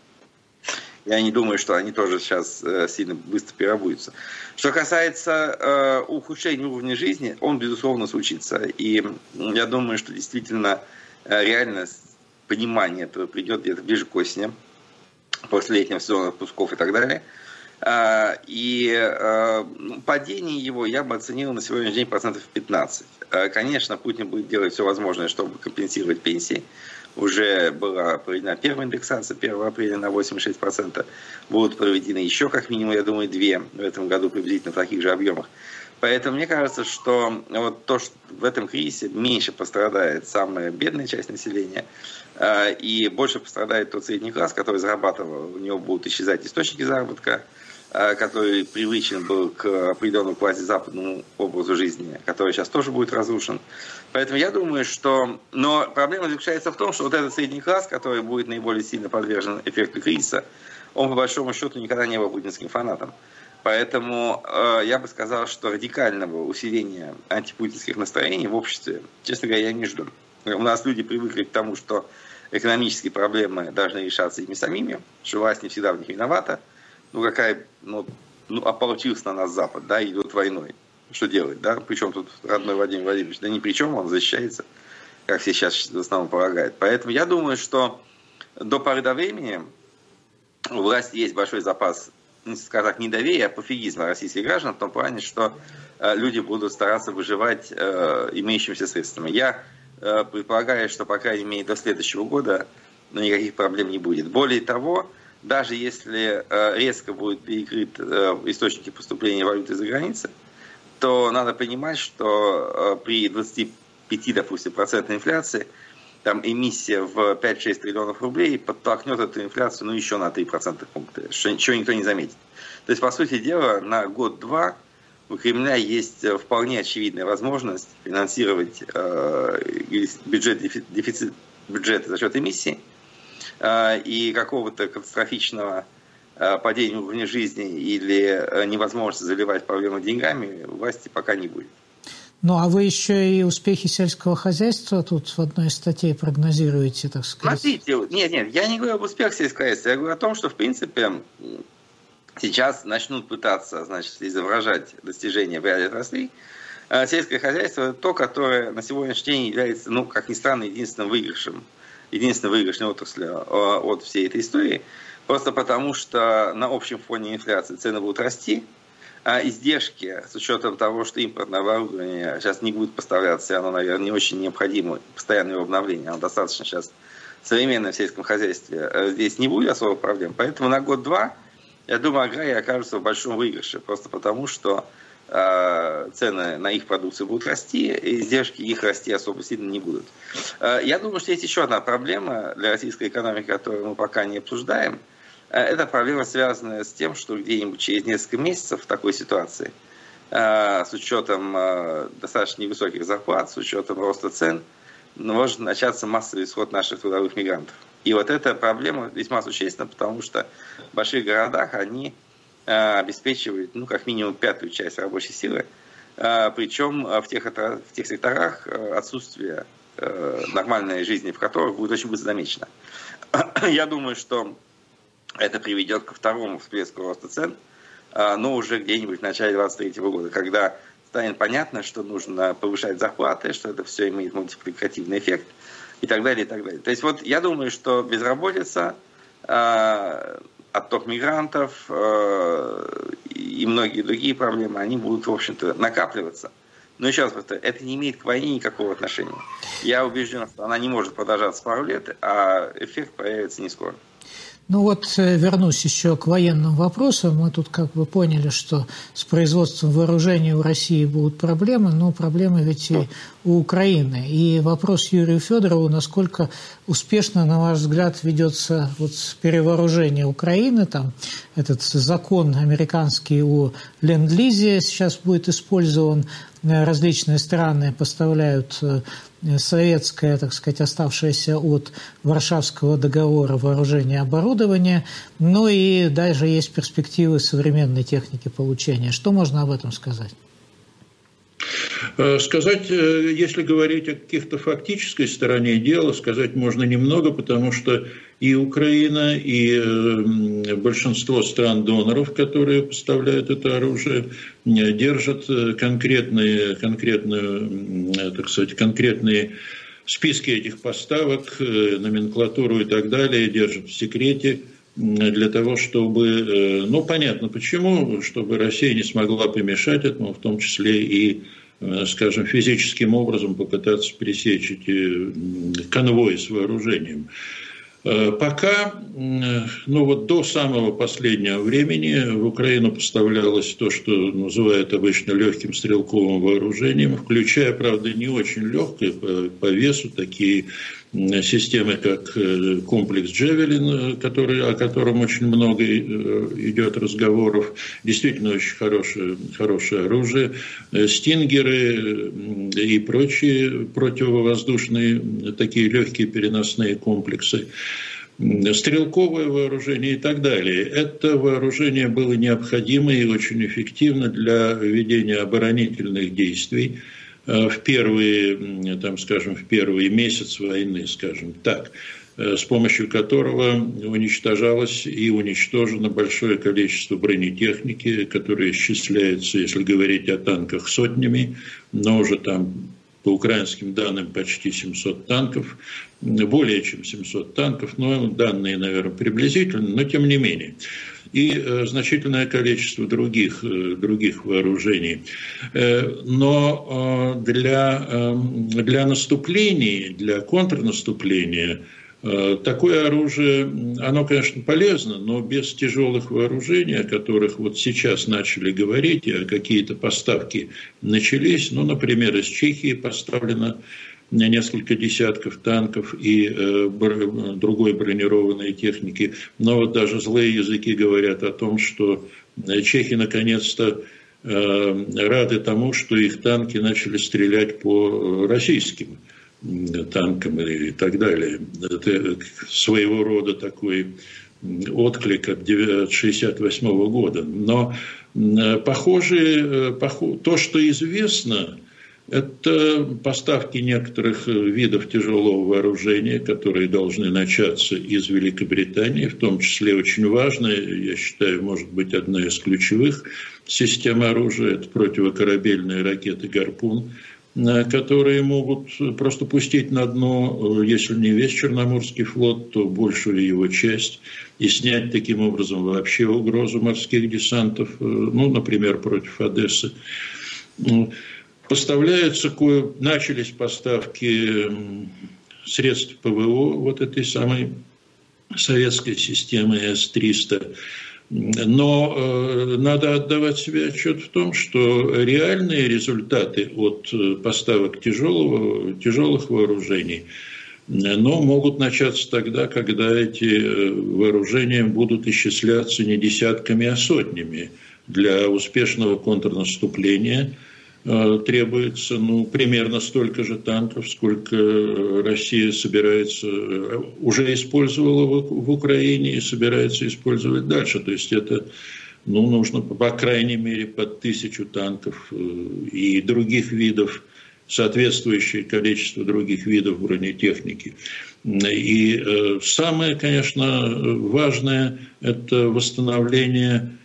Я не думаю, что они тоже сейчас э, сильно быстро переобуются. Что касается э, ухудшения уровня жизни, он, безусловно, случится. И я думаю, что действительно э, реально понимание этого придет где-то ближе к осени, после летнего сезона отпусков и так далее. Э, и э, падение его я бы оценил на сегодняшний день процентов пятнадцать. Э, конечно, Путин будет делать все возможное, чтобы компенсировать пенсии. уже была проведена первая индексация первого апреля на восемьдесят шесть процентов. Будут проведены еще как минимум, я думаю, две в этом году приблизительно в таких же объемах. Поэтому мне кажется, что вот то, что в этом кризисе меньше пострадает самая бедная часть населения, и больше пострадает тот средний класс, который зарабатывал, у него будут исчезать источники заработка, который привычен был к определенному квазизападному образу жизни, который сейчас тоже будет разрушен. Поэтому я думаю, что... Но проблема заключается в том, что вот этот средний класс, который будет наиболее сильно подвержен эффекту кризиса, он по большому счету никогда не был путинским фанатом. Поэтому э, я бы сказал, что радикального усиления антипутинских настроений в обществе, честно говоря, я не жду. У нас люди привыкли к тому, что экономические проблемы должны решаться ими самими, что власть не всегда в них виновата. Ну, какая, ну, ну, ополчился на нас Запад, да, идет войной. Что делать, да? Причем тут родной Владимир Владимирович, да ни при чем, он защищается, как все сейчас в основном полагают. Поэтому я думаю, что до поры до времени у власти есть большой запас, скажем так, недоверия, пофигизма российских граждан в том плане, что э, люди будут стараться выживать э, имеющимися средствами. Я э, предполагаю, что, по крайней мере, до следующего года ну, никаких проблем не будет. Более того, даже если э, резко будут перекрыты э, источники поступления валюты за границей, то надо понимать, что э, при двадцати пяти, допустим, процентной инфляции там эмиссия в пять-шесть триллионов рублей подтолкнет эту инфляцию ну, еще на три процентных пункта, что, чего никто не заметит. То есть, по сути дела, на год-два у Кремля есть вполне очевидная возможность финансировать э, бюджет, дефицит бюджета за счет эмиссии, э, и какого-то катастрофического э, падения уровня жизни или невозможности заливать проблемы деньгами у власти пока не будет. Ну, а вы еще и успехи сельского хозяйства тут в одной из статей прогнозируете, так сказать? Смотрите, нет, нет, я не говорю об успехах сельского хозяйства, я говорю о том, что, в принципе, сейчас начнут пытаться, значит, изображать достижения в ряде отраслей. Сельское хозяйство – это то, которое на сегодняшний день является, ну, как ни странно, единственным выигрышем, единственной выигрышной отраслью от всей этой истории, просто потому что на общем фоне инфляции цены будут расти, а издержки, с учетом того, что импортное оборудование сейчас не будет поставляться, оно, наверное, не очень необходимо, постоянное его обновление, оно достаточно сейчас современное в сельском хозяйстве, здесь не будет особых проблем. Поэтому на год-два, я думаю, аграрии окажутся в большом выигрыше, просто потому что э, цены на их продукцию будут расти, и издержки их расти особо сильно не будут. Э, я думаю, что есть еще одна проблема для российской экономики, которую мы пока не обсуждаем. Эта проблема связана с тем, что где-нибудь через несколько месяцев в такой ситуации, с учетом достаточно невысоких зарплат, с учетом роста цен, может начаться массовый исход наших трудовых мигрантов. И вот эта проблема весьма существенна, потому что в больших городах они обеспечивают, ну, как минимум пятую часть рабочей силы, причем в тех, в тех секторах отсутствие нормальной жизни, в которых будет очень быстро замечено. Я думаю, что это приведет ко второму всплеску роста цен, но уже где-нибудь в начале двадцать третьего года, когда станет понятно, что нужно повышать зарплаты, что это все имеет мультипликативный эффект и так далее, и так далее. То есть вот я думаю, что безработица, отток мигрантов и многие другие проблемы, они будут, в общем-то, накапливаться. Но еще раз повторю, это не имеет к войне никакого отношения. Я убежден, что она не может продолжаться пару лет, а эффект проявится не скоро. Ну вот вернусь еще к военным вопросам. Мы тут как бы поняли, что с производством вооружений у России будут проблемы, но проблемы ведь и у Украины. И вопрос Юрию Федорову, насколько успешно, на ваш взгляд, ведется вот перевооружение Украины. Там этот закон американский о ленд-лизе сейчас будет использован. Различные страны поставляют советское, так сказать, оставшееся от Варшавского договора вооружение и оборудование, но и даже есть перспективы современной техники получения. Что можно об этом сказать? Сказать, если говорить о каких-то фактической стороне дела, сказать можно немного, потому что и Украина, и большинство стран-доноров, которые поставляют это оружие, держат конкретные, конкретные, так сказать, конкретные списки этих поставок, номенклатуру и так далее, держат в секрете для того, чтобы, ну, понятно почему, чтобы Россия не смогла помешать этому, в том числе и скажем, физическим образом попытаться пресечь эти конвои с вооружением. Пока, ну вот до самого последнего времени в Украину поставлялось то, что называют обычно легким стрелковым вооружением, включая, правда, не очень легкое по, по весу, такие системы, как комплекс «Джавелин», который, о котором очень много идет разговоров, действительно очень хорошее, хорошее оружие, «Стингеры» и прочие противовоздушные такие легкие переносные комплексы, стрелковое вооружение и так далее. Это вооружение было необходимо и очень эффективно для ведения оборонительных действий в первые, там, скажем, в первый месяц войны, скажем так, с помощью которого уничтожалось и уничтожено большое количество бронетехники, которая исчисляется, если говорить о танках, сотнями, но уже там по украинским данным почти семьсот танков, более чем семьсот танков, но данные, наверное, приблизительно, но тем не менее. И э, значительное количество других, э, других вооружений. Э, но э, для, э, для наступлений, для контрнаступления э, такое оружие, оно, конечно, полезно, но без тяжелых вооружений, о которых вот сейчас начали говорить, а какие-то поставки начались, ну, например, из Чехии поставлено несколько десятков танков и э, бр- другой бронированной техники. Но вот даже злые языки говорят о том, что чехи наконец-то э, рады тому, что их танки начали стрелять по российским танкам и так далее. Это своего рода такой отклик от шестьдесят восьмого года. Но э, похоже, похоже, то, что известно, это поставки некоторых видов тяжелого вооружения, которые должны начаться из Великобритании, в том числе очень важная, я считаю, может быть, одна из ключевых систем оружия, это противокорабельные ракеты «Гарпун», которые могут просто пустить на дно, если не весь Черноморский флот, то большую его часть, и снять таким образом вообще угрозу морских десантов, ну, например, против Одессы. Поставляются, начались поставки средств ПВО вот этой самой советской системы эс триста. Но э, надо отдавать себе отчет в том, что реальные результаты от поставок тяжелого, тяжелых вооружений но могут начаться тогда, когда эти вооружения будут исчисляться не десятками, а сотнями. Для успешного контрнаступления требуется ну, примерно столько же танков, сколько Россия собирается, уже использовала в Украине и собирается использовать дальше. То есть это ну, нужно, по крайней мере, под тысячу танков и других видов, соответствующее количество других видов бронетехники. И самое, конечно, важное – это восстановление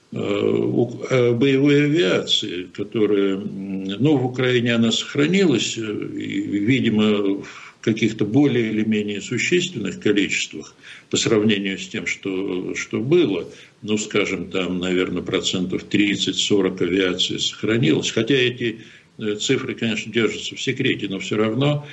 боевой авиации, которая, ну, в Украине она сохранилась, видимо, в каких-то более или менее существенных количествах по сравнению с тем, что, что было. Ну, скажем, там, наверное, процентов тридцать-сорок авиации сохранилось. Хотя эти цифры, конечно, держатся в секрете, но все равно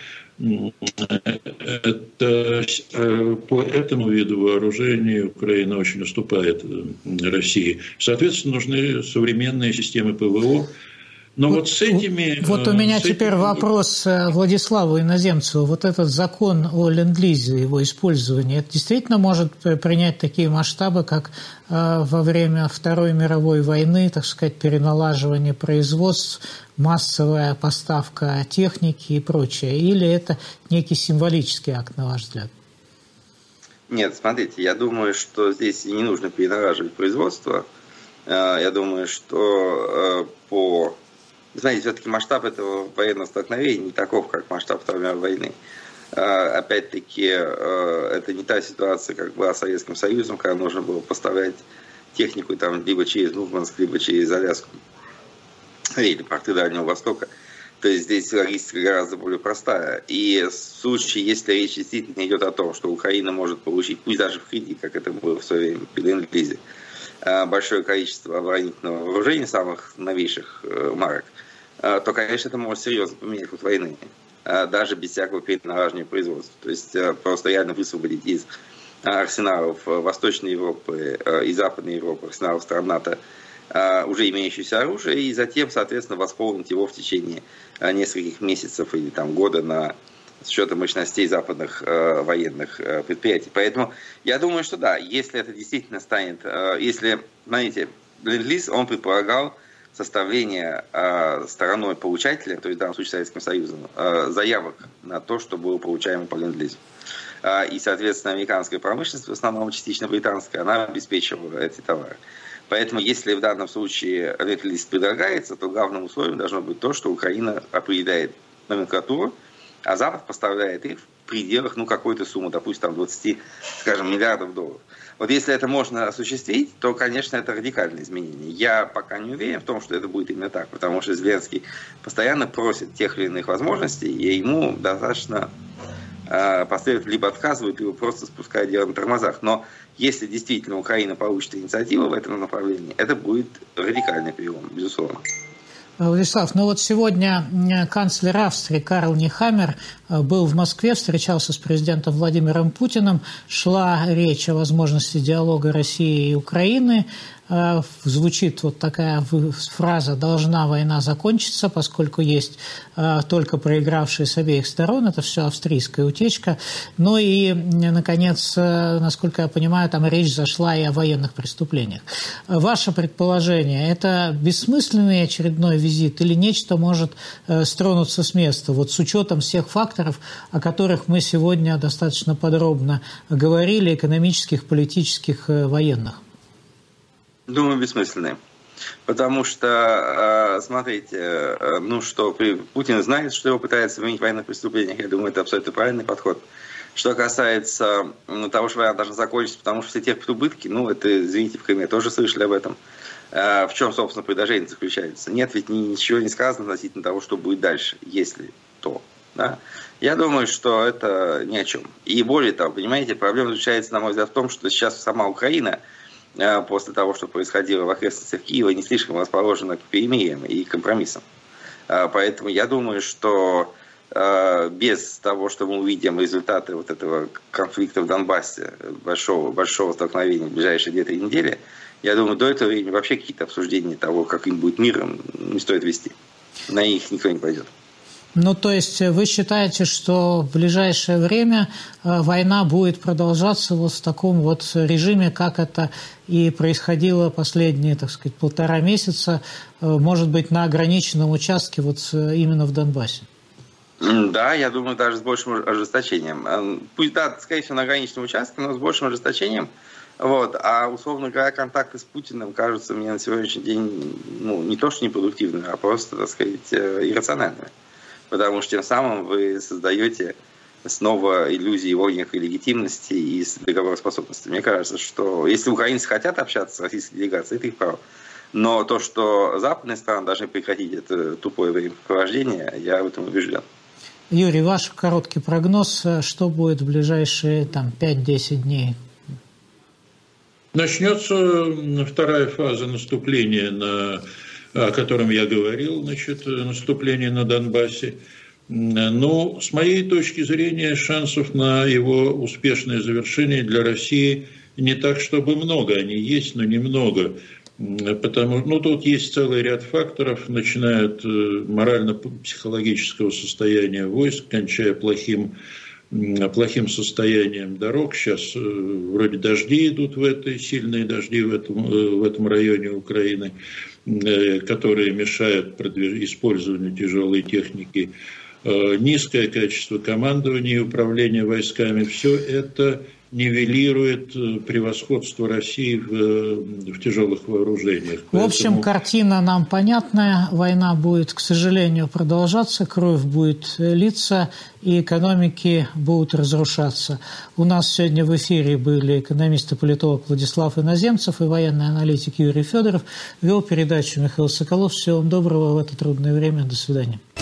это, по этому виду вооружения Украина очень уступает России. Соответственно, нужны современные системы ПВО. Но вот, вот с этими... Вот у меня теперь этими... вопрос Владиславу Иноземцеву. Вот этот закон о ленд-лизе, его использование, это действительно может принять такие масштабы, как во время Второй мировой войны, так сказать, переналаживание производств, массовая поставка техники и прочее? Или это некий символический акт, на ваш взгляд? Нет, смотрите, я думаю, что здесь не нужно переналаживать производство. Я думаю, что по... Знаете, все-таки масштаб этого военного столкновения не таков, как масштаб Второй мировой войны. Опять-таки, это не та ситуация, как была с Советским Союзом, когда нужно было поставлять технику там, либо через Мурманск, либо через Аляску, или порты Дальнего Востока. То есть здесь логистика гораздо более простая. И в случае, если речь действительно идет о том, что Украина может получить, пусть даже в кредит, как это было в свое время при ленд-лизе, большое количество оборонительного вооружения, самых новейших марок, то, конечно, это может серьезно поменять ход войны, даже без всякого переналаживания производства. То есть просто реально высвободить из арсеналов Восточной Европы и Западной Европы, арсеналов стран НАТО, уже имеющееся оружие, и затем, соответственно, восполнить его в течение нескольких месяцев или там, года на, с учетом мощностей западных э, военных э, предприятий. Поэтому я думаю, что да, если это действительно станет, э, если, знаете, ленд-лиз, он предполагал составление э, стороной получателя, то есть в данном случае Советским Союзом, э, заявок на то, что было получаемо по ленд-лизу. Э, и, соответственно, американская промышленность, в основном частично британская, она обеспечивала эти товары. Поэтому, если в данном случае ленд-лиз предлагается, то главным условием должно быть то, что Украина определяет номенклатуру, а Запад поставляет их в пределах ну, какой-то суммы, допустим, там двадцать, скажем, миллиардов долларов. Вот если это можно осуществить, то, конечно, это радикальное изменение. Я пока не уверен в том, что это будет именно так, потому что Зеленский постоянно просит тех или иных возможностей, и ему достаточно э, последовательно либо отказывают, либо просто спускают дело на тормозах. Но если действительно Украина получит инициативу в этом направлении, это будет радикальный перелом, безусловно. Владислав, ну вот сегодня канцлер Австрии Карл Нехаммер был в Москве, встречался с президентом Владимиром Путиным, шла речь о возможности диалога России и Украины. Звучит вот такая фраза «должна война закончиться», поскольку есть только проигравшие с обеих сторон, это все австрийская утечка. Ну и, наконец, насколько я понимаю, там речь зашла и о военных преступлениях. Ваше предположение, это бессмысленный очередной визит или нечто может стронуться с места, вот с учетом всех факторов, о которых мы сегодня достаточно подробно говорили, экономических, политических, военных? Думаю, бессмысленные. Потому что, смотрите, ну что, Путин знает, что его пытаются винить в военных преступлениях. Я думаю, это абсолютно правильный подход. Что касается того, что война должна закончиться, потому что все терпят убытки, ну, это, извините, в Крыме тоже слышали об этом. В чем, собственно, предложение заключается? Нет, ведь ничего не сказано относительно того, что будет дальше, если то. Да? Я думаю, что это ни о чем. И более того, понимаете, проблема заключается, на мой взгляд, в том, что сейчас сама Украина, после того, что происходило в окрестностях Киева, не слишком расположена к перемириям и компромиссам. Поэтому я думаю, что без того, что мы увидим результаты вот этого конфликта в Донбассе, большого, большого столкновения в ближайшие две-три недели, я думаю, до этого времени вообще какие-то обсуждения того, как им будет миром, не стоит вести. На них никто не пойдет. Ну, то есть вы считаете, что в ближайшее время война будет продолжаться вот в таком вот режиме, как это и происходило последние, так сказать, полтора месяца, может быть, на ограниченном участке вот именно в Донбассе? Да, я думаю, даже с большим ожесточением. Пусть, да, скорее всего, на ограниченном участке, но с большим ожесточением. Вот. А, условно говоря, контакты с Путиным кажутся мне на сегодняшний день ну, не то что непродуктивными, а просто, так сказать, иррациональными. Потому что тем самым вы создаете снова иллюзии его некой легитимности и договороспособности. Мне кажется, что если украинцы хотят общаться с российской делегацией, это их право. Но то, что западные страны должны прекратить это тупое времяпрепровождение, я в этом убежден. Юрий, ваш короткий прогноз, что будет в ближайшие там, пять-десять дней? Начнется вторая фаза наступления на... о котором я говорил, значит, наступление на Донбассе. Но, с моей точки зрения, шансов на его успешное завершение для России не так, чтобы много. Они есть, но немного. Потому, ну, тут есть целый ряд факторов, начиная от морально-психологического состояния войск, кончая плохим, плохим состоянием дорог. Сейчас вроде дожди идут в этой, сильные дожди в этом, в этом районе Украины, которые мешают использованию тяжелой техники, низкое качество командования и управления войсками. Все это нивелирует превосходство России в, в тяжелых вооружениях. В общем, Поэтому... картина нам понятная. Война будет, к сожалению, продолжаться, кровь будет литься, и экономики будут разрушаться. У нас сегодня в эфире были экономист и политолог Владислав Иноземцев и военный аналитик Юрий Федоров. Вел передачу Михаил Соколов. Всего вам доброго в это трудное время. До свидания.